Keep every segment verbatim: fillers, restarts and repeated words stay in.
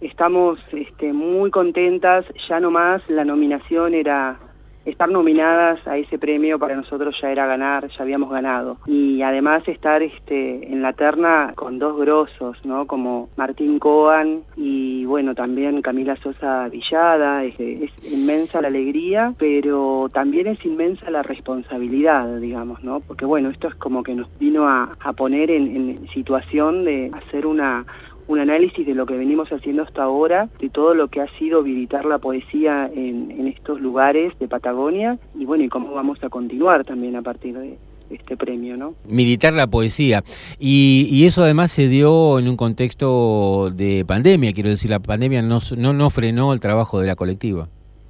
estamos este, muy contentas, ya nomás la nominación era... Estar nominadas a ese premio para nosotros ya era ganar, ya habíamos ganado. Y además estar este, en la terna con dos grosos, ¿no? Como Martín Coan y bueno, también Camila Sosa Villada. Es, es inmensa la alegría, pero también es inmensa la responsabilidad, digamos, ¿no? Porque bueno, esto es como que nos vino a, a poner en, en situación de hacer una... un análisis de lo que venimos haciendo hasta ahora, de todo lo que ha sido habilitar la poesía en, en estos lugares de Patagonia, y bueno, y cómo vamos a continuar también a partir de este premio, ¿no? Militar la poesía. Y, y eso además se dio en un contexto de pandemia, quiero decir, la pandemia no, no, no frenó el trabajo de la colectiva.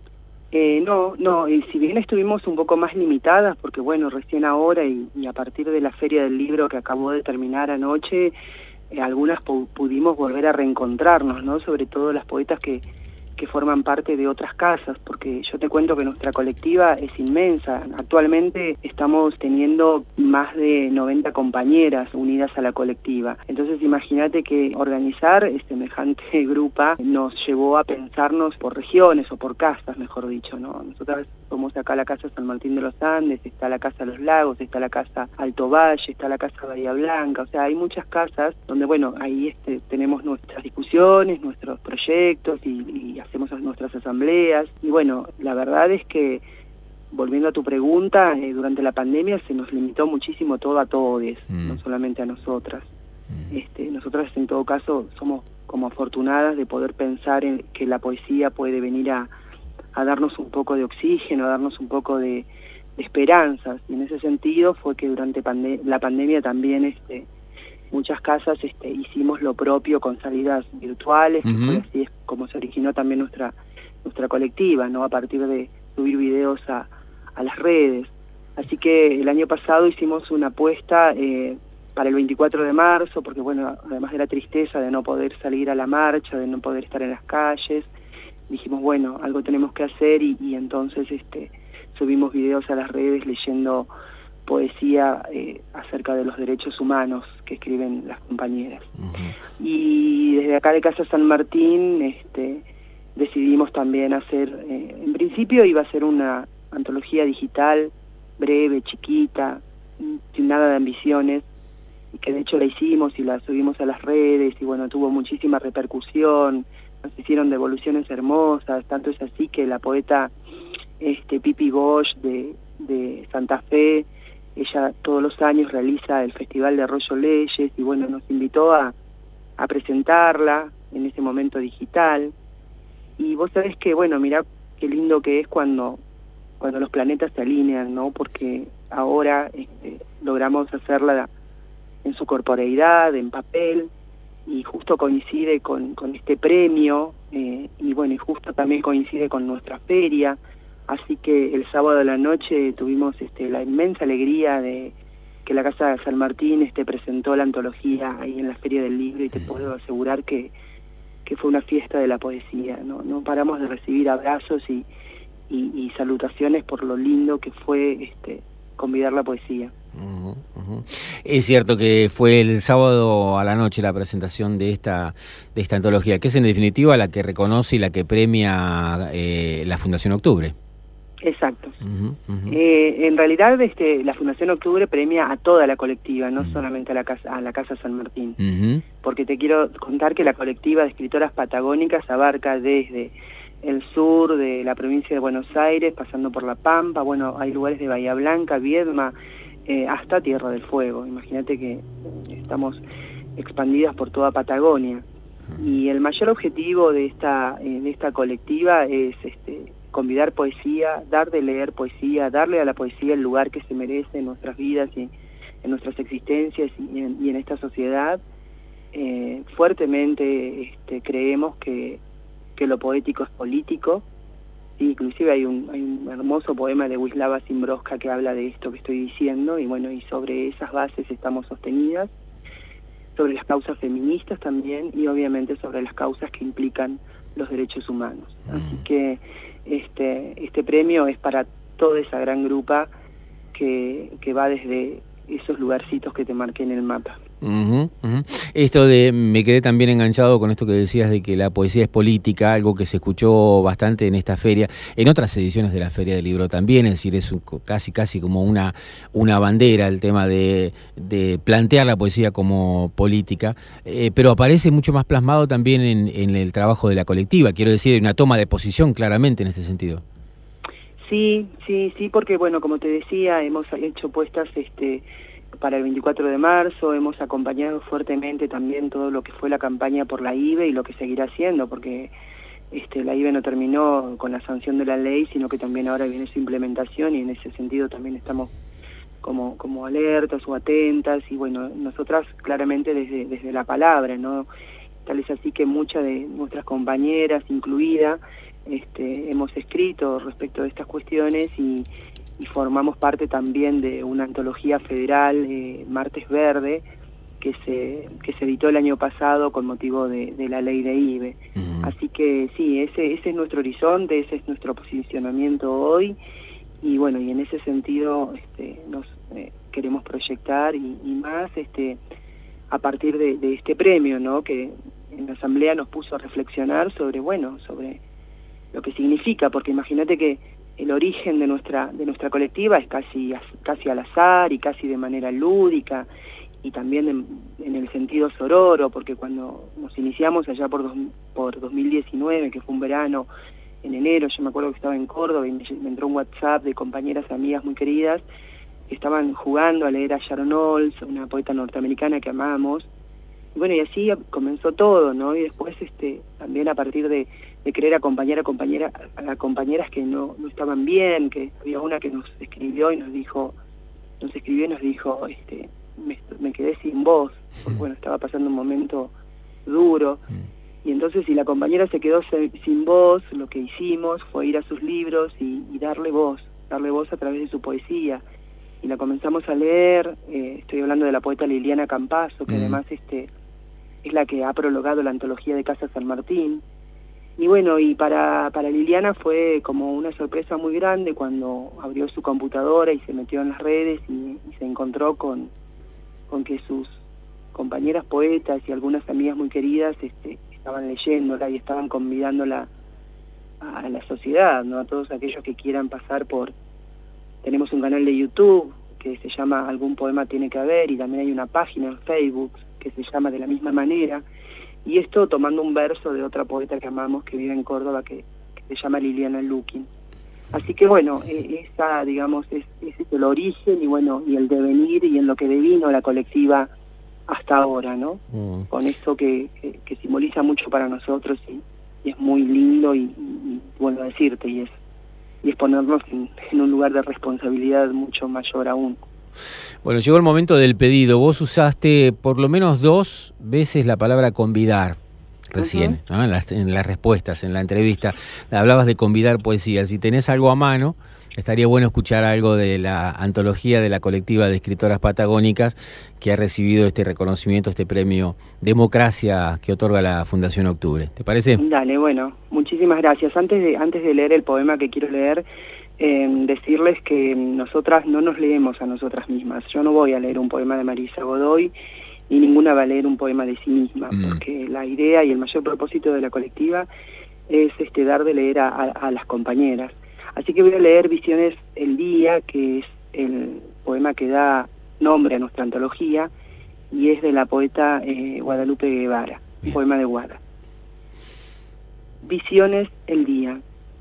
Eh, no, no, y si bien estuvimos un poco más limitadas, porque bueno, recién ahora y, y a partir de la Feria del Libro que acabó de terminar anoche, Eh, algunas pu pudimos volver a reencontrarnos, ¿no? Sobre todo las poetas que, que forman parte de otras casas, porque yo te cuento que nuestra colectiva es inmensa. Actualmente estamos teniendo más de noventa compañeras unidas a la colectiva. Entonces imagínate que organizar semejante grupo nos llevó a pensarnos por regiones o por casas, mejor dicho, ¿no? Nosotras somos acá la Casa San Martín de los Andes, está la Casa Los Lagos, está la Casa Alto Valle, está la Casa Bahía Blanca, o sea, hay muchas casas donde, bueno, ahí este, tenemos nuestras discusiones, nuestros proyectos y, y hacemos nuestras asambleas. Y bueno, la verdad es que, volviendo a tu pregunta, eh, durante la pandemia se nos limitó muchísimo todo a todos, mm. no solamente a nosotras. Mm. Este, nosotras en todo caso somos como afortunadas de poder pensar en que la poesía puede venir a a darnos un poco de oxígeno, a darnos un poco de, de esperanzas. Y en ese sentido fue que durante pande la pandemia también este, muchas casas este, hicimos lo propio con salidas virtuales, uh-huh. que fue así es como se originó también nuestra, nuestra colectiva, ¿no? A partir de subir videos a, a las redes. Así que el año pasado hicimos una apuesta eh, para el veinticuatro de marzo, porque bueno, además de la tristeza de no poder salir a la marcha, de no poder estar en las calles, dijimos, bueno, algo tenemos que hacer y, y entonces este, subimos videos a las redes leyendo poesía eh, acerca de los derechos humanos que escriben las compañeras. Uh-huh. Y desde acá de Casa San Martín este, decidimos también hacer, eh, en principio iba a ser una antología digital, breve, chiquita, sin nada de ambiciones, y que de hecho la hicimos y la subimos a las redes y bueno, tuvo muchísima repercusión. Nos hicieron devoluciones hermosas, tanto es así que la poeta este, Pipi Bosch de, de Santa Fe, ella todos los años realiza el Festival de Arroyo Leyes y bueno, nos invitó a, a presentarla en ese momento digital. Y vos sabés que, bueno, mirá qué lindo que es cuando, cuando los planetas se alinean, ¿no? Porque ahora este, logramos hacerla en su corporeidad, en papel, y justo coincide con, con este premio, eh, y bueno, y justo también coincide con nuestra feria, así que el sábado de la noche tuvimos este, la inmensa alegría de que la Casa de San Martín este, presentó la antología ahí en la Feria del Libro, y te puedo asegurar que, que fue una fiesta de la poesía, no, no paramos de recibir abrazos y, y, y salutaciones por lo lindo que fue este, convidar la poesía. Uh-huh, uh-huh. Es cierto que fue el sábado a la noche la presentación de esta de esta antología, que es en definitiva la que reconoce y la que premia eh, la Fundación Octubre. Exacto. Uh-huh, uh-huh. Eh, en realidad este, la Fundación Octubre premia a toda la colectiva, no uh-huh. solamente a la casa, a la Casa San Martín. Uh-huh. Porque te quiero contar que la colectiva de escritoras patagónicas abarca desde el sur de la provincia de Buenos Aires, pasando por La Pampa, bueno, hay lugares de Bahía Blanca, Viedma, Eh, hasta Tierra del Fuego. Imagínate que estamos expandidas por toda Patagonia. Y el mayor objetivo de esta, eh, de esta colectiva es este, convidar poesía, dar de leer poesía, darle a la poesía el lugar que se merece en nuestras vidas y en nuestras existencias y en, y en esta sociedad. Eh, fuertemente este, creemos que, que lo poético es político. Sí, inclusive hay un, hay un hermoso poema de Wisława Szymborska que habla de esto que estoy diciendo, y bueno, y sobre esas bases estamos sostenidas, sobre las causas feministas también, y obviamente sobre las causas que implican los derechos humanos. Mm. Así que este, este premio es para toda esa gran grupa que, que va desde esos lugarcitos que te marqué en el mapa. Uh-huh, uh-huh. Esto de, me quedé también enganchado con esto que decías de que la poesía es política, algo que se escuchó bastante en esta feria, en otras ediciones de la Feria del Libro también, es decir, es un, casi casi como una, una bandera el tema de, de plantear la poesía como política, eh, pero aparece mucho más plasmado también en, en el trabajo de la colectiva, quiero decir, hay una toma de posición claramente en este sentido. Sí, sí, sí, porque bueno, como te decía, hemos hecho puestas este para el veinticuatro de marzo, hemos acompañado fuertemente también todo lo que fue la campaña por la I B E y lo que seguirá haciendo, porque este, la I B E no terminó con la sanción de la ley, sino que también ahora viene su implementación y en ese sentido también estamos como, como alertas o atentas y bueno, nosotras claramente desde, desde la palabra, ¿no? Tal es así que muchas de nuestras compañeras, incluida, este, hemos escrito respecto de estas cuestiones y y formamos parte también de una antología federal, eh, Martes Verde, que se, que se editó el año pasado con motivo de, de la ley de I B E. Uh-huh. Así que sí, ese, ese es nuestro horizonte, ese es nuestro posicionamiento hoy, y bueno, y en ese sentido este, nos eh, queremos proyectar y, y más este, a partir de, de este premio, ¿no? Que en la Asamblea nos puso a reflexionar sobre, bueno, sobre lo que significa, porque imagínate que el origen de nuestra de nuestra colectiva es casi casi al azar y casi de manera lúdica y también en, en el sentido sororo, porque cuando nos iniciamos allá por, dos, por dos mil diecinueve, que fue un verano, en enero, yo me acuerdo que estaba en Córdoba y me, me entró un WhatsApp de compañeras, amigas muy queridas, que estaban jugando a leer a Sharon Olds, una poeta norteamericana que amamos, y bueno, y así comenzó todo, ¿no? Y después este también a partir de de querer acompañar a, compañera, a compañeras que no, no estaban bien, que había una que nos escribió y nos dijo, nos escribió y nos dijo, este, me, me quedé sin voz, porque bueno, estaba pasando un momento duro, y entonces si la compañera se quedó se, sin voz, lo que hicimos fue ir a sus libros y, y darle voz, darle voz a través de su poesía, y la comenzamos a leer, eh, estoy hablando de la poeta Liliana Campazo, que mm. además este, es la que ha prologado la antología de Casa San Martín. Y bueno, y para, para Liliana fue como una sorpresa muy grande cuando abrió su computadora y se metió en las redes y, y se encontró con, con que sus compañeras poetas y algunas amigas muy queridas este, estaban leyéndola y estaban convidándola a, a la sociedad, ¿no? A todos aquellos que quieran pasar por... Tenemos un canal de YouTube que se llama Algún Poema Tiene que Haber y también hay una página en Facebook que se llama de la misma manera. Y esto tomando un verso de otra poeta que amamos, que vive en Córdoba, que, que se llama Liliana Lukin. Así que bueno, eh, esa, digamos, es, ese es el origen y bueno, y el devenir y en lo que devino la colectiva hasta ahora, ¿no? Mm. Con esto que, que, que simboliza mucho para nosotros y, y es muy lindo y, y, y vuelvo a decirte, y es, y es ponernos en, en un lugar de responsabilidad mucho mayor aún. Bueno, llegó el momento del pedido. Vos usaste por lo menos dos veces la palabra convidar recién, uh-huh. ¿no? en, las, en las respuestas, en la entrevista. Hablabas de convidar poesía. Si tenés algo a mano, estaría bueno escuchar algo de la antología de la colectiva de escritoras patagónicas que ha recibido este reconocimiento, este premio Democracia que otorga la Fundación Octubre. ¿Te parece? Dale, bueno, muchísimas gracias. Antes de, antes de leer el poema que quiero leer, Eh, decirles que nosotras no nos leemos a nosotras mismas. Yo no voy a leer un poema de Marisa Godoy y ninguna va a leer un poema de sí misma, mm. porque la idea y el mayor propósito de la colectiva es este, dar de leer a, a, a las compañeras. Así que voy a leer Visiones el Día, que es el poema que da nombre a nuestra antología y es de la poeta eh, Guadalupe Guevara, un poema de Guada. Visiones el Día.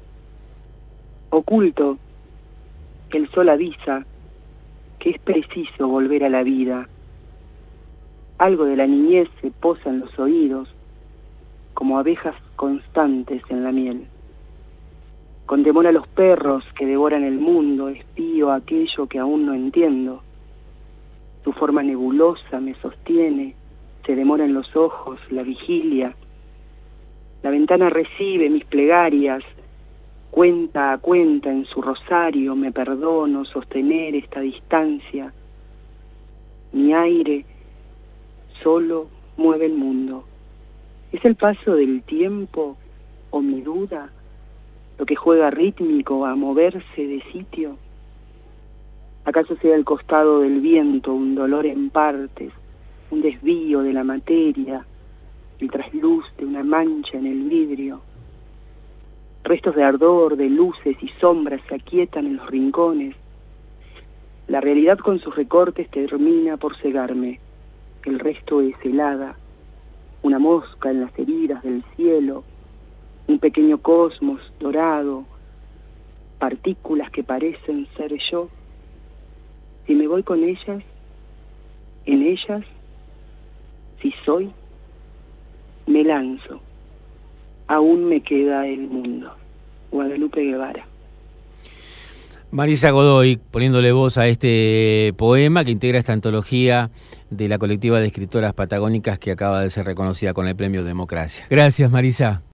Oculto, el sol avisa que es preciso volver a la vida. Algo de la niñez se posa en los oídos, como abejas constantes en la miel. Con temor a los perros que devoran el mundo, espío aquello que aún no entiendo. Su forma nebulosa me sostiene, se demora en los ojos la vigilia. La ventana recibe mis plegarias, cuenta a cuenta en su rosario me perdono sostener esta distancia. Mi aire solo mueve el mundo. ¿Es el paso del tiempo o mi duda lo que juega rítmico a moverse de sitio? ¿Acaso sea el costado del viento un dolor en partes, un desvío de la materia, el trasluz de una mancha en el vidrio. Restos de ardor, de luces y sombras se aquietan en los rincones. La realidad con sus recortes termina por cegarme. El resto es helada, una mosca en las heridas del cielo, un pequeño cosmos dorado, partículas que parecen ser yo. Si me voy con ellas, en ellas, si soy, me lanzo. Aún me queda el mundo. Guadalupe Guevara. Marisa Godoy, poniéndole voz a este poema que integra esta antología de la colectiva de escritoras patagónicas que acaba de ser reconocida con el Premio Democracia. Gracias, Marisa.